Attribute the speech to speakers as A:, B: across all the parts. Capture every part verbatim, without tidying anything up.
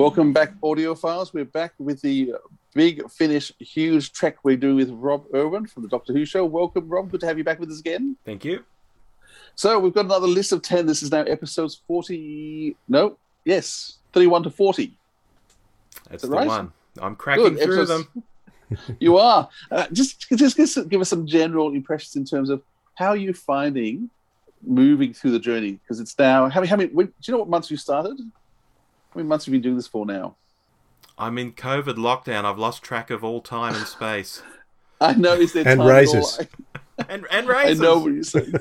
A: Welcome back, audiophiles. We're back with the Big Finish huge trek we're doing with Rob Irwin from the Doctor Who Show. Welcome, Rob. Good to have you back with us again.
B: Thank you.
A: So we've got another list of ten. This is now episodes forty. No, yes, thirty-one to forty.
B: That's
A: that
B: the
A: right?
B: one. I'm cracking
A: Good.
B: through
A: Episodes...
B: them.
A: You are. Uh, just, just give, give us some general impressions in terms of how you're finding moving through the journey, because it's now. How many? How many? When, do you know what months you started? How many months have you been doing this for now?
B: I'm in COVID lockdown. I've lost track of all time and space.
A: I know. Is there
C: and
A: time
C: razors.
A: at all?
B: and and razors.
A: I know what you're saying.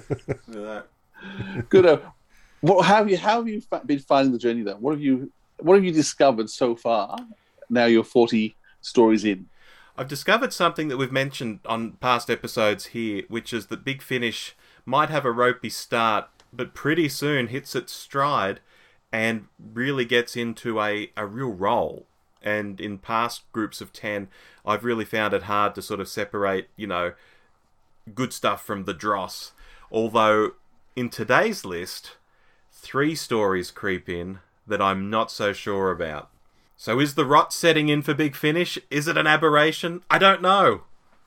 A: Good. Uh, what, how have you how have you been finding the journey then? What have you what have you discovered so far? Now you're forty stories in.
B: I've discovered something that we've mentioned on past episodes here, which is that Big Finish might have a ropey start, but pretty soon hits its stride and really gets into a, a real roll. And in past groups of ten, I've really found it hard to sort of separate, you know, good stuff from the dross. Although, in today's list, three stories creep in that I'm not so sure about. So is the rot setting in for Big Finish? Is it an aberration? I don't know.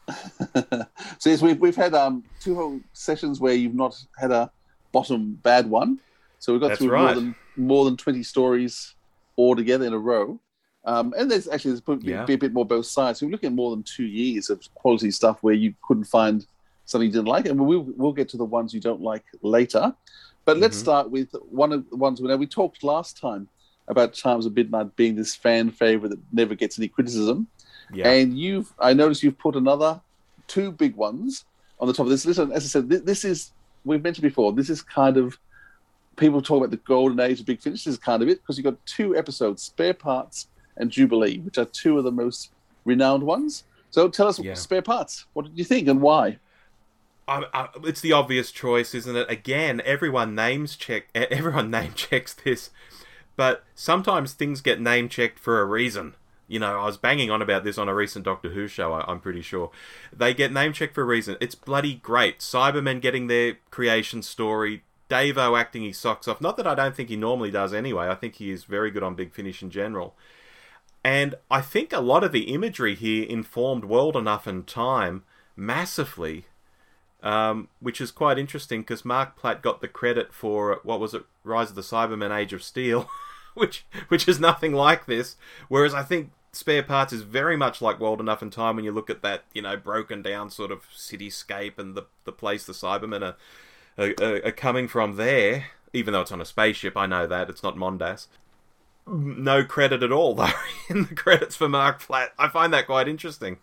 A: So yes, we've, we've had um, two whole sessions where you've not had a bottom bad one. So we've got
B: That's
A: through
B: right.
A: more than more than twenty stories all together in a row. Um, and there's actually there's be,
B: Yeah.
A: be a bit more both sides. So we're looking at more than two years of quality stuff where you couldn't find something you didn't like. And we'll, we'll get to the ones you don't like later. But let's
B: Mhm.
A: start with one of the ones where we talked last time about Charms of Midnight being this fan favorite that never gets any criticism.
B: Yeah.
A: And you've, I noticed you've put another two big ones on the top of this list. And as I said, this, this is, we've mentioned before, this is kind of, people talk about the golden age of Big Finish. This is kind of it, because you've got two episodes, Spare Parts and Jubilee, which are two of the most renowned ones. So tell us,
B: Yeah.
A: Spare Parts, what did you think and why?
B: I, I, it's the obvious choice, isn't it? Again, everyone names check. Everyone name checks this, but sometimes things get name checked for a reason. You know, I was banging on about this on a recent Doctor Who show. I, I'm pretty sure they get name checked for a reason. It's bloody great. Cybermen getting their creation story. Davo acting his socks off. Not that I don't think he normally does anyway. I think he is very good on Big Finish in general. And I think a lot of the imagery here informed World Enough and Time massively. Um, which is quite interesting because Mark Platt got the credit for, what was it, Rise of the Cybermen, Age of Steel, which which is nothing like this. Whereas I think Spare Parts is very much like World Enough and Time when you look at that, you know, broken down sort of cityscape and the the place the Cybermen are, are, are coming from there. Even though it's on a spaceship, I know that, it's not Mondas. No credit at all, though, in the credits for Mark Platt. I find that quite interesting.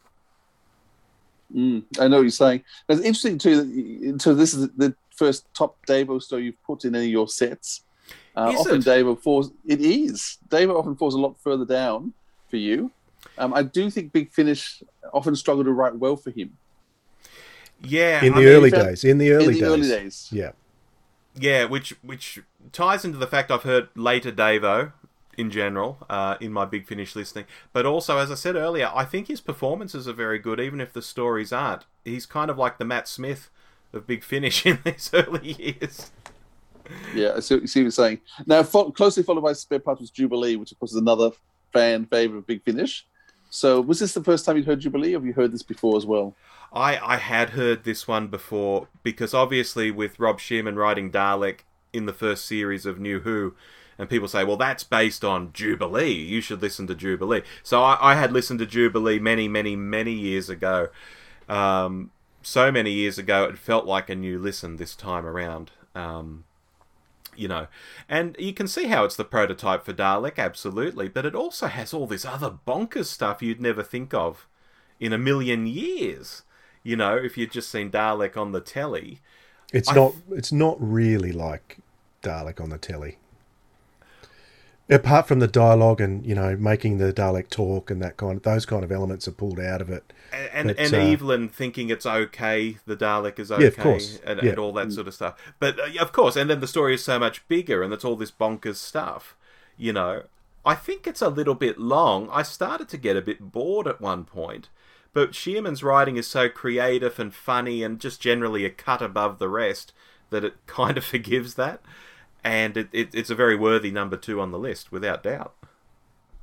A: Mm, I know what you're saying. It's interesting too that you- so this is the first top Davo story you've put in any of your sets. Uh,
B: Is
A: often
B: it?
A: Davo falls. It is. Davo often falls a lot further down for you. Um, I do think Big Finish often struggled to write well for him
B: Yeah,
C: In
B: I
C: the
B: mean,
C: early
A: found-
C: days. In the early
A: in the
C: days.
A: early days.
C: Yeah.
B: Yeah, which which ties into the fact I've heard later Davo in general uh, in my Big Finish listening. But also, as I said earlier, I think his performances are very good, even if the stories aren't. He's kind of like the Matt Smith of Big Finish in these early years.
A: Yeah, I see, I see what you're saying. Now, fo- closely followed by Spare Parts was Jubilee, which of course is another fan favorite of Big Finish. So, was this the first time you'd heard Jubilee, or have you heard this before as well?
B: I, I had heard this one before, because obviously with Rob Shearman writing Dalek in the first series of New Who, and people say, well, that's based on Jubilee. You should listen to Jubilee. So I, I had listened to Jubilee many, many, many years ago. Um, so many years ago, it felt like a new listen this time around. Um, you know, and you can see how it's the prototype for Dalek, absolutely. But it also has all this other bonkers stuff you'd never think of in a million years. You know, if you'd just seen Dalek on the telly.
C: It's
B: I
C: not
B: th-
C: it's not really like Dalek on the telly. Apart from the dialogue and, you know, making the Dalek talk and that kind of, those kind of elements are pulled out of it.
B: And, and,
C: But,
B: and
C: uh,
B: Evelyn thinking it's okay, the Dalek is okay,
C: Yeah, of course.
B: and,
C: Yeah.
B: and all that sort of stuff. But, uh, of course, and then the story is so much bigger, and it's all this bonkers stuff, you know. I think it's a little bit long. I started to get a bit bored at one point, but Shearman's writing is so creative and funny and just generally a cut above the rest that it kind of forgives that. And it, it, it's a very worthy number two on the list, without doubt.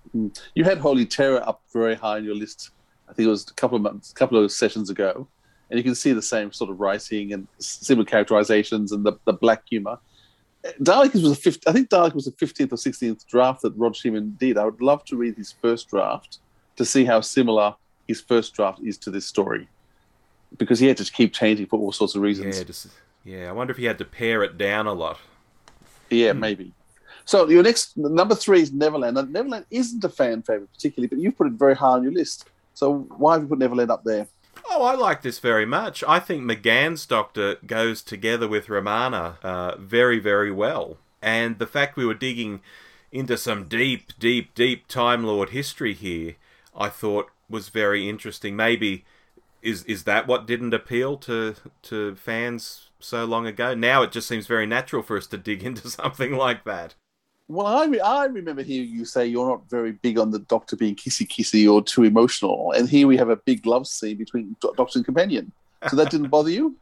A: You had Holy Terror up very high on your list. I think it was a couple of months, a couple of sessions ago, and you can see the same sort of writing and similar characterizations and the, the black humor. Dalek was a fifth, I think Dalek was the fifteenth or sixteenth draft that Rod Sheeman did. I would love to read his first draft to see how similar his first draft is to this story, because he had to keep changing for all sorts of reasons.
B: Yeah, just, yeah. I wonder if he had to pare it down a lot.
A: Yeah, hmm. maybe. So your next number three is Neverland. Now, Neverland isn't a fan favorite particularly, but you've put it very high on your list. So why have you put Neverland up there?
B: Oh, I like this very much. I think McGann's Doctor goes together with Romana uh, very, very well. And the fact we were digging into some deep, deep, deep Time Lord history here, I thought was very interesting. Maybe is is that what didn't appeal to to fans so long ago? Now it just seems very natural for us to dig into something like that.
A: Well, I, re- I remember hearing you say you're not very big on the Doctor being kissy-kissy or too emotional. And here we have a big love scene between Doctor and Companion. So that didn't bother you?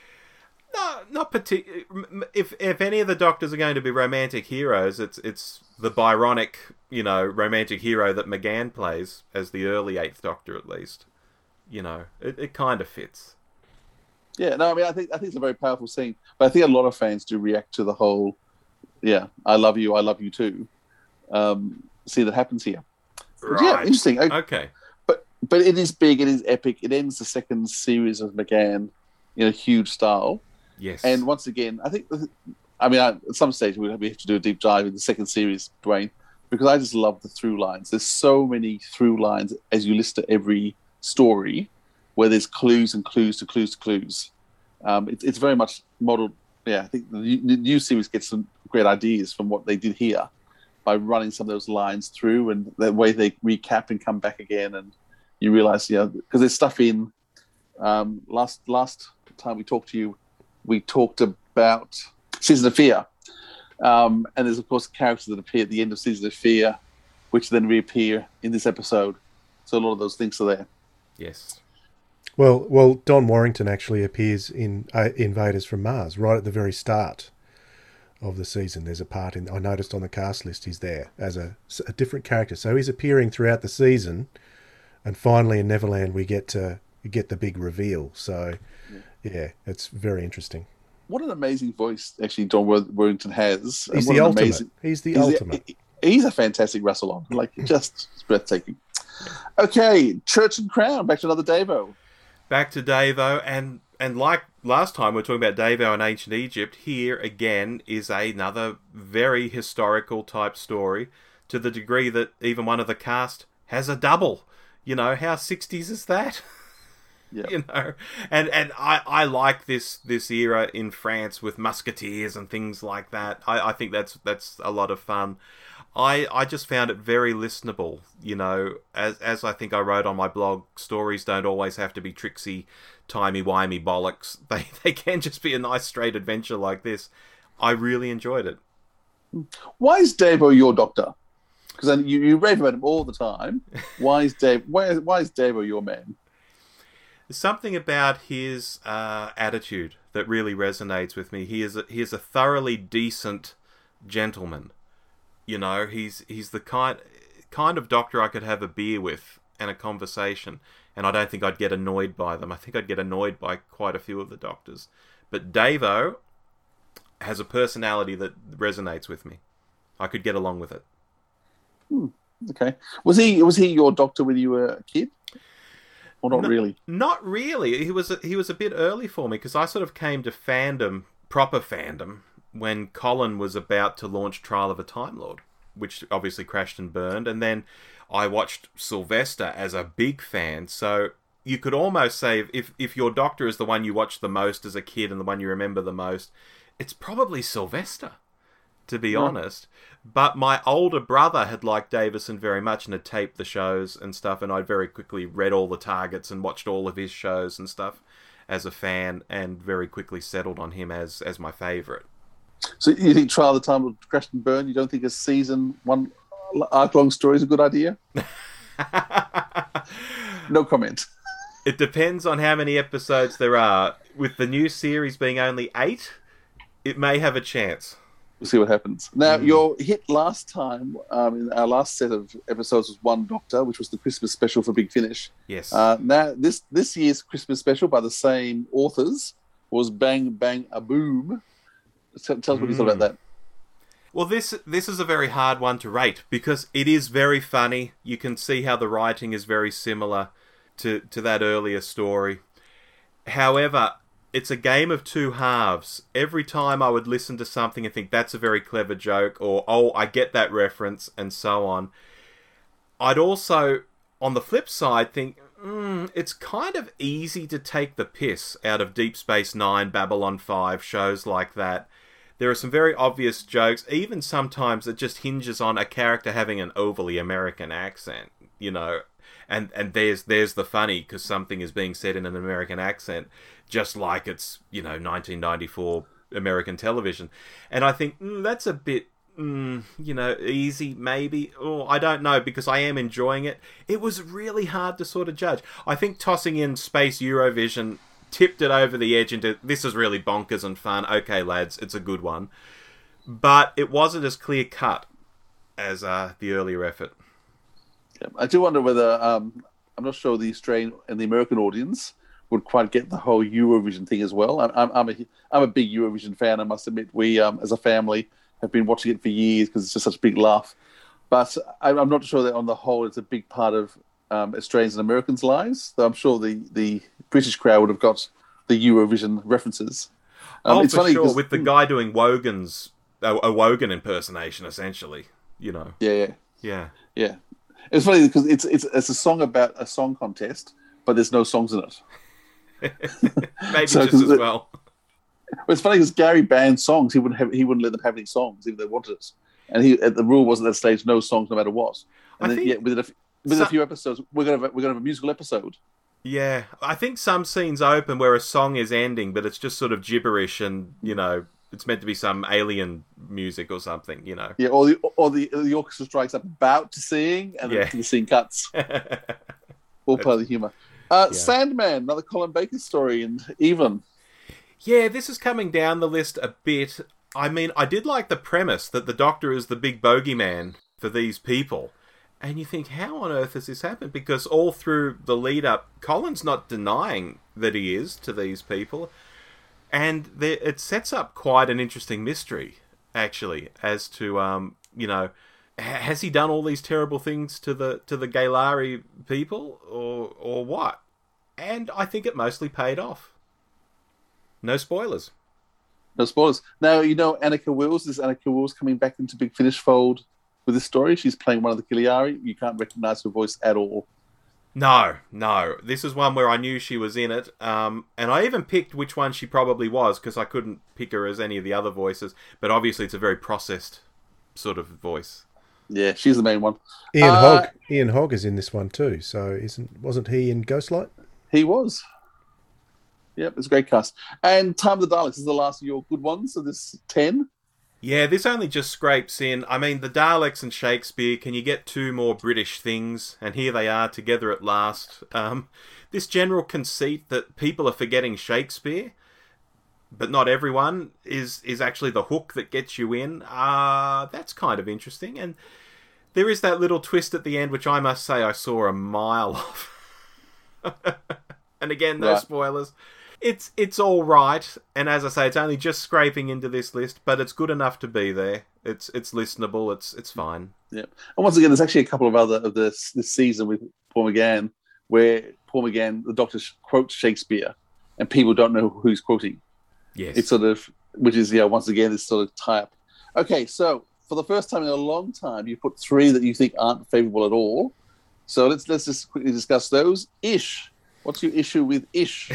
B: No, not particularly. If if any of the Doctors are going to be romantic heroes, it's it's the Byronic, you know, romantic hero that McGann plays as the early Eighth Doctor, at least. You know, it, it kind of fits.
A: Yeah, no, I mean, I think I think it's a very powerful scene. But I think a lot of fans do react to the whole... Yeah, I love you, I love you too. Um, see, that happens here.
B: Right.
A: Yeah, interesting.
B: Okay.
A: But but it is big, it is epic. It ends the second series of McGann in a huge style.
B: Yes.
A: And once again, I think, I mean, I, at some stage we have to do a deep dive in the second series, Dwayne, because I just love the through lines. There's so many through lines as you list to every story where there's clues and clues to clues to clues. Um, it, it's very much modeled. Yeah, I think the new, the new series gets some great ideas from what they did here by running some of those lines through, and the way they recap and come back again. And you realize, you know, because there's stuff in um, last last time we talked to you, we talked about Season of Fear. Um, and there's, of course, characters that appear at the end of Season of Fear, which then reappear in this episode. So a lot of those things are there.
B: Yes.
C: Well, well, Don Warrington actually appears in uh, Invaders from Mars right at the very start of the season. There's a part in I noticed on the cast list he's there as a, a different character. So he's appearing throughout the season, and finally in Neverland we get to get the big reveal. So yeah, yeah it's very interesting.
A: What an amazing voice actually Don Warrington has.
C: He's the ultimate. Amazing, he's the
A: he's
C: ultimate.
A: The, he's a fantastic Russell on, like just breathtaking. Okay, Church and Crown. Back to another Davo.
B: Back to Davo, and and like last time we were talking about Davo and ancient Egypt, here again is another very historical type story, to the degree that even one of the cast has a double. You know, how sixties is that?
A: Yeah.
B: You know, and and I, I like this this era in France with musketeers and things like that. I, I think that's that's a lot of fun. I, I just found it very listenable, you know, as as I think I wrote on my blog, stories don't always have to be tricksy, timey-wimey bollocks. They they can just be a nice straight adventure like this. I really enjoyed it.
A: Why is Davo your Doctor? Because you, you rave about him all the time. Why is Dave? Why is, why is Davo your man?
B: There's something about his uh, attitude that really resonates with me. He is a, he is a thoroughly decent gentleman. You know, he's he's the kind kind of Doctor I could have a beer with and a conversation, and I don't think I'd get annoyed by them. I think I'd get annoyed by quite a few of the Doctors. But Davo has a personality that resonates with me. I could get along with it.
A: Hmm. Okay. Was he was he your Doctor when you were a kid? Or not
B: no,
A: really?
B: Not really. He was a, he was a bit early for me, because I sort of came to fandom, proper fandom, when Colin was about to launch Trial of a Time Lord, which obviously crashed and burned. And then I watched Sylvester as a big fan. So you could almost say, if, if your Doctor is the one you watched the most as a kid and the one you remember the most, it's probably Sylvester, to be yeah. honest. But my older brother had liked Davison very much and had taped the shows and stuff, and I'd very quickly read all the targets and watched all of his shows and stuff as a fan, and very quickly settled on him as, as my favourite.
A: So you think Trial of the Time Lord crashed and burned? You don't think a season one arc-long story is a good idea? No comment.
B: It depends on how many episodes there are. With the new series being only eight, it may have a chance.
A: we'll see what happens. Now,
B: Mm.
A: your hit last time, um, in our last set of episodes, was One Doctor, which was the Christmas special for Big Finish.
B: Yes.
A: Uh, now, this this year's Christmas special by the same authors was Bang Bang a Boom. Tell, tell us what you thought about that.
B: Well, this this is a very hard one to rate because it is very funny. You can see how the writing is very similar to, to that earlier story. However, it's a game of two halves. Every time I would listen to something and think that's a very clever joke, or oh, I get that reference, and so on, I'd also, on the flip side, think mm, it's kind of easy to take the piss out of Deep Space Nine, Babylon five, shows like that. There are some very obvious jokes, even sometimes it just hinges on a character having an overly American accent, you know, and and there's there's the funny because something is being said in an American accent, just like it's, you know, nineteen ninety-four American television. And I think mm, that's a bit, mm, you know, easy maybe. Oh, I don't know, because I am enjoying it. It was really hard to sort of judge. I think tossing in Space Eurovision tipped it over the edge into, this is really bonkers and fun. Okay, lads, it's a good one. But it wasn't as clear-cut as uh, the earlier effort.
A: Yeah, I do wonder whether, um, I'm not sure the Australian and the American audience would quite get the whole Eurovision thing as well. I'm, I'm, I'm, a, I'm a big Eurovision fan, I must admit. We, um, as a family, have been watching it for years because it's just such a big laugh. But I'm, I'm not sure that on the whole it's a big part of um, Australians and Americans' lives. Though I'm sure the, the British crowd would have got the Eurovision references. Um,
B: oh,
A: it's
B: for
A: funny
B: sure, with the guy doing Wogan's, a, a Wogan impersonation, essentially, you know.
A: Yeah, yeah.
B: Yeah.
A: Yeah. It's funny because it's, it's, it's a song about a song contest, but there's no songs in it.
B: Maybe
A: So,
B: just as
A: the-
B: well.
A: Well, it's funny because Gary banned songs. He wouldn't have. He wouldn't let them have any songs, even if they wanted it. And he, the rule was at that stage, no songs, no matter what. And
B: I
A: then,
B: think
A: yeah, within, a, within
B: so-
A: a few episodes, we're gonna have, we're gonna have a musical episode.
B: Yeah, I think some scenes open where a song is ending, but it's just sort of gibberish, and you know, it's meant to be some alien music or something, you know.
A: Yeah, or the or the, the orchestra strikes up about to sing, and then
B: Yeah.
A: the scene cuts. All part of the humor. Uh,
B: Yeah.
A: Sandman, another Colin Baker story, and Evelyn.
B: Yeah, this is coming down the list a bit. I mean, I did like the premise that the Doctor is the big bogeyman for these people. And you think, how on earth has this happened? Because all through the lead-up, Colin's not denying that he is to these people. And there, it sets up quite an interesting mystery, actually, as to, um, you know, ha- has he done all these terrible things to the to the Gaylari people, or or what? And I think it mostly paid off. No spoilers.
A: No spoilers. Now, you know Annika Wills. This Annika Wills coming back into Big Finish fold with this story. She's playing one of the Kiliari. You can't recognise her voice at all.
B: No, no. This is one where I knew she was in it. Um, and I even picked which one she probably was, because I couldn't pick her as any of the other voices. But obviously it's a very processed sort of voice.
A: Yeah, she's the main one.
C: Ian
A: Uh,
C: Hogg. Ian Hogg is in this one too. So isn't wasn't he in Ghostlight?
A: He was. Yep, it's a great cast. And Time of the Daleks is the last of your good ones. So this ten.
B: Yeah, this only just scrapes in. I mean, the Daleks and Shakespeare, can you get two more British things? And here they are together at last. Um, this general conceit that people are forgetting Shakespeare, but not everyone, is, is actually the hook that gets you in. Uh, that's kind of interesting. And there is that little twist at the end, which I must say I saw a mile off. And again, no
A: Right.
B: spoilers. It's it's all right, and as I say, it's only just scraping into this list, but it's good enough to be there. It's it's listenable. It's it's fine.
A: Yeah. And once again, there's actually a couple of other of this this season with Paul McGann, where Paul McGann, the Doctor, quotes Shakespeare, and people don't know who he's quoting.
B: Yes.
A: It's sort of, which is, yeah, once again, this sort of tie up. Okay, so for the first time in a long time, you put three that you think aren't favourable at all. So let's let's just quickly discuss those. Ish. What's your issue with Ish?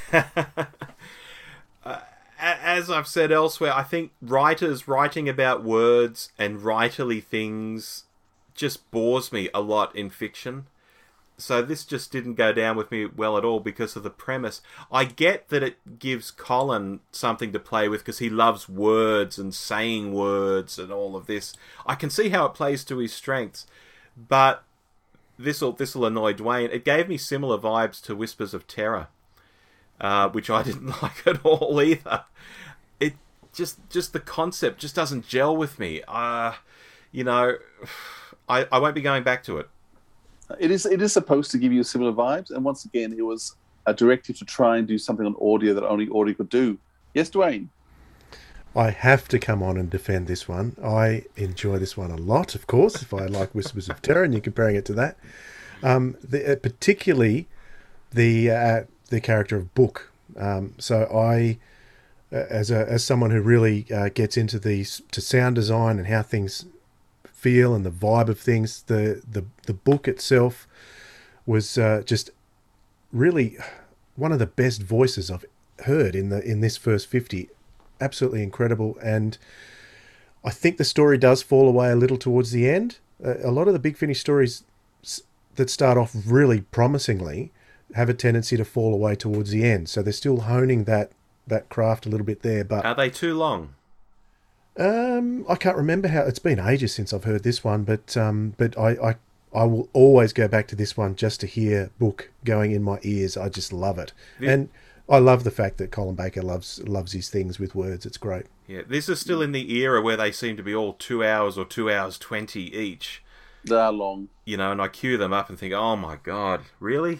B: uh, as I've said elsewhere, I think writers writing about words and writerly things just bores me a lot in fiction. So this just didn't go down with me well at all because of the premise. I get that it gives Colin something to play with because he loves words and saying words and all of this. I can see how it plays to his strengths, but this'll this'll annoy Dwayne. It gave me similar vibes to Whispers of Terror, uh, which I didn't like at all either. It just just the concept just doesn't gel with me. Uh, you know, I, I won't be going back to it.
A: It is it is supposed to give you similar vibes, and once again, it was a directive to try and do something on audio that only audio could do. Yes, Dwayne?
C: I have to come on and defend this one. I enjoy this one a lot, of course, if I like Whispers of Terror, and you're comparing it to that. Um, the, uh, particularly the uh, the character of Book. Um, so I, uh, as a as someone who really uh, gets into these to sound design and how things feel and the vibe of things, the the, the book itself was uh, just really one of the best voices I've heard in the in this first fifty. Absolutely incredible, and I think the story does fall away a little towards the end. Uh, a lot of the Big Finish stories that start off really promisingly have a tendency to fall away towards the end. So they're still honing that that craft a little bit there. But
B: are they too long?
C: Um, I can't remember how. It's been ages since I've heard this one, but um, but I, I I will always go back to this one just to hear Book going in my ears. I just love it,
B: yeah.
C: And I love the fact that Colin Baker loves loves his things with words. It's great.
B: Yeah, this is still in the era where they seem to be all two hours or two hours twenty each.
A: They are long.
B: You know, and I cue them up and think, oh my God, really?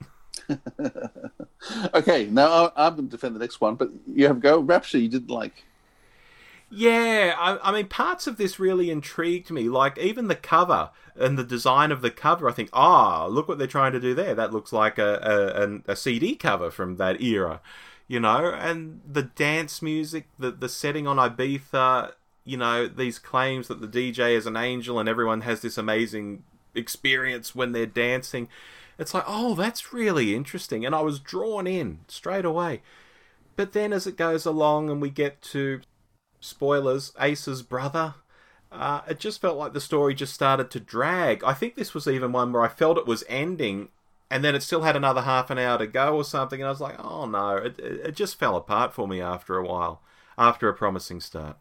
A: Okay, now I'm going to defend the next one, but you have a go. Rapture, you didn't like.
B: Yeah, I, I mean, parts of this really intrigued me. Like, even the cover and the design of the cover, I think, ah, look what they're trying to do there. That looks like a, a, a C D cover from that era, you know? And the dance music, the, the setting on Ibiza, you know, these claims that the D J is an angel and everyone has this amazing experience when they're dancing. It's like, oh, that's really interesting. And I was drawn in straight away. But then as it goes along and we get to... spoilers, Ace's brother, uh, it just felt like the story just started to drag. I think this was even one where I felt it was ending and then it still had another half an hour to go or something, and I was like, oh no, it, it just fell apart for me after a while, after a promising start.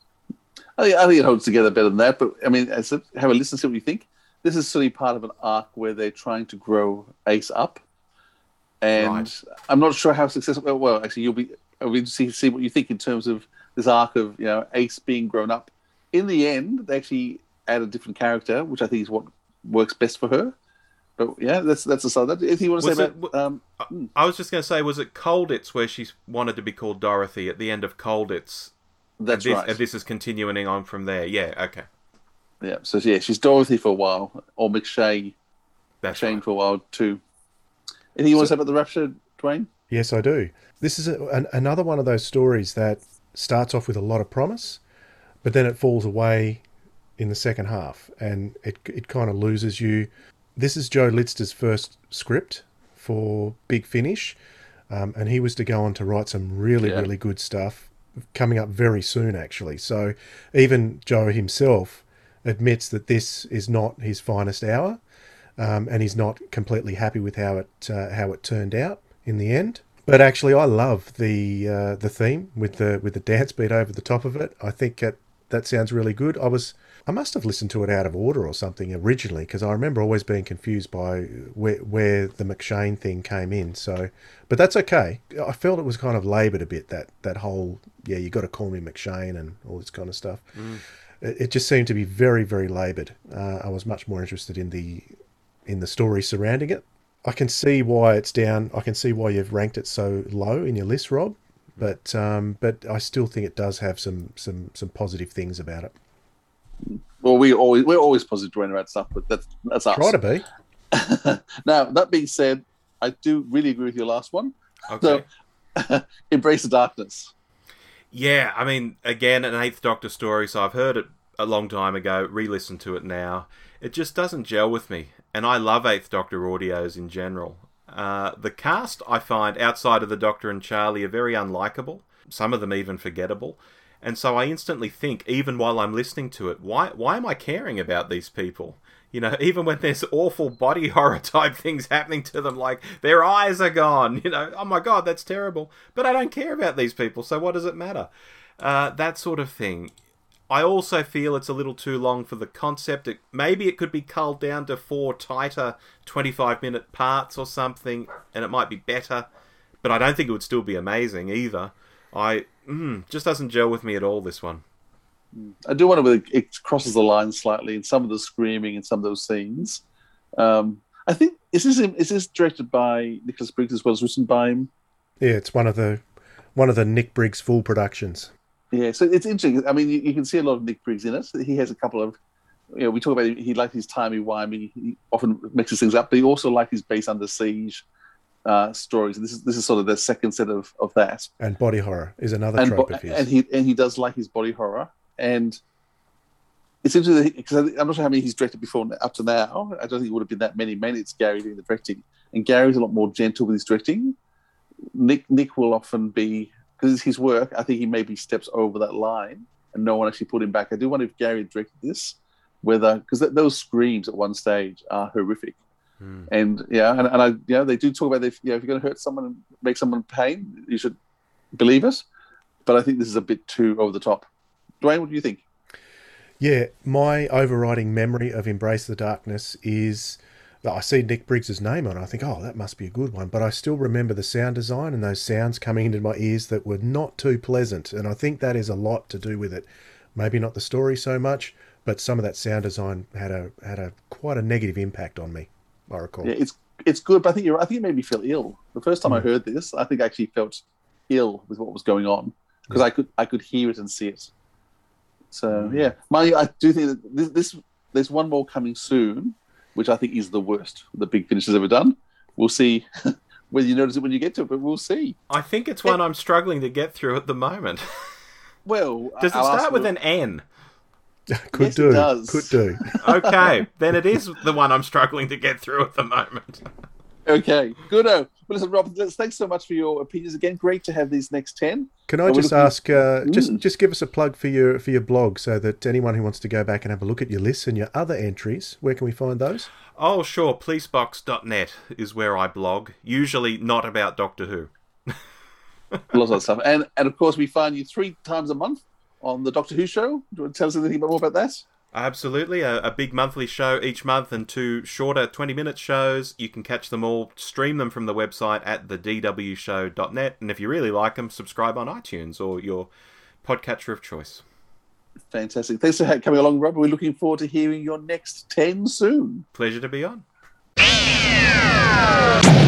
A: I think, I think it holds together better than that, but I mean, as a, have a listen, see what you think. This is certainly part of an arc where they're trying to grow Ace up, and right. I'm not sure how successful. Well, actually, you'll be. We'll see see what you think in terms of this arc of, you know, Ace being grown up. In the end, they actually add a different character, which I think is what works best for her. But yeah, that's that's a side. Anything you want to
B: was
A: say
B: it,
A: about? Um,
B: I was just going to say, was it Colditz where she wanted to be called Dorothy at the end of Colditz?
A: That's
B: and this,
A: right.
B: And this is continuing on from there. Yeah. Okay.
A: Yeah. So yeah, she's Dorothy for a while, or McShay.
B: That's
A: Shane
B: right.
A: for a while too. Anything you
C: So,
A: want to say about the Rapture, Dwayne?
C: Yes, I do. This is a, an, another one of those stories that starts off with a lot of promise, but then it falls away in the second half, and it it kind of loses you. This is Joe Litzter's first script for Big Finish, um, and he was to go on to write some really, yeah. really good stuff coming up very soon, actually. So even Joe himself admits that this is not his finest hour, um, and he's not completely happy with how it uh, how it turned out in the end. But actually, I love the uh, the theme with the with the dance beat over the top of it. I think that that sounds really good. I was I must have listened to it out of order or something originally, because I remember always being confused by where where the McShane thing came in. So, but that's okay. I felt it was kind of laboured a bit, that that whole yeah, you got to call me McShane and all this kind of stuff. Mm. It, it just seemed to be very very laboured. Uh, I was much more interested in the in the story surrounding it. I can see why it's down. I can see why you've ranked it so low in your list, Rob. But um, but I still think it does have some some some positive things about it.
A: Well, we always we're always positive to about stuff, but that's that's us.
C: Try to be.
A: Now, that being said, I do really agree with your last one.
B: Okay.
A: So, Embrace the Darkness.
B: Yeah, I mean, again, an Eighth Doctor story, so I've heard it a long time ago, re-listened to it now. It just doesn't gel with me, and I love Eighth Doctor audios in general. Uh, the cast, I find, outside of the Doctor and Charlie, are very unlikable, some of them even forgettable, and so I instantly think, even while I'm listening to it, why why am I caring about these people? You know, even when there's awful body horror type things happening to them, like their eyes are gone, you know, oh my god, that's terrible, but I don't care about these people, so what does it matter? Uh, that sort of thing. I also feel it's a little too long for the concept. It, maybe it could be culled down to four tighter twenty-five minute parts or something, and it might be better, but I don't think it would still be amazing either. I mm, just doesn't gel with me at all, this one.
A: I do wonder whether it crosses the line slightly in some of the screaming in some of those scenes. Um, I think is this is this directed by Nicholas Briggs as well as written by him?
C: Yeah, it's one of the one of the Nick Briggs full productions.
A: Yeah, so it's interesting. I mean, you, you can see a lot of Nick Briggs in it. He has a couple of, you know, we talk about he likes his timey-wimey. He often mixes things up, but he also likes his Base Under Siege uh, stories. And this is this is sort of the second set of, of that.
C: And body horror is another
A: and,
C: trope of his.
A: And he and he does like his body horror. And it's interesting because I'm not sure how many he's directed before up to now. I don't think it would have been that many. Mainly it's Gary doing the directing, and Gary's a lot more gentle with his directing. Nick Nick will often be, because it's his work, I think he maybe steps over that line and no one actually put him back. I do wonder if Gary directed this, whether, because th- those screams at one stage are horrific. Mm. And yeah, and, and I, you know, they do talk about if, you know, if you're going to hurt someone and make someone pain, you should believe it. But I think this is a bit too over the top. Dwayne, what do you think?
C: Yeah, my overriding memory of Embrace the Darkness is I see Nick Briggs' name on it. I think, oh, that must be a good one. But I still remember the sound design and those sounds coming into my ears that were not too pleasant. And I think that is a lot to do with it. Maybe not the story so much, but some of that sound design had a had a quite a negative impact on me, I recall.
A: Yeah, it's it's good, but I think you're, I think it made me feel ill. The first time mm. I heard this, I think I actually felt ill with what was going on because yeah. I could I could hear it and see it. So mm. yeah, my I do think that this, this there's one more coming soon, which I think is the worst the Big Finish has ever done. We'll see whether you notice it when you get to it, but we'll see.
B: I think it's one it, I'm struggling to get through at the moment.
A: Well,
B: does it
A: I'll
B: start with an N?
C: Could
A: yes,
C: do.
A: It does.
C: Could do.
B: Okay, then it is the one I'm struggling to get through at the moment.
A: Okay, good. Well, listen, Rob, thanks so much for your opinions again. Great to have these next ten.
C: Can I just looking... ask, uh, mm. just just give us a plug for your for your blog, so that anyone who wants to go back and have a look at your lists and your other entries, where can we find those?
B: Oh, sure. Policebox dot net is where I blog. Usually not about Doctor Who.
A: Lots of stuff, and and of course we find you three times a month on the Doctor Who show. Do you want to tell us anything more about that?
B: Absolutely. A, a big monthly show each month and two shorter twenty-minute shows. You can catch them all, stream them from the website at the d w show dot net. And if you really like them, subscribe on iTunes or your podcatcher of choice.
A: Fantastic. Thanks for coming along, Rob. We're looking forward to hearing your next ten soon.
B: Pleasure to be on.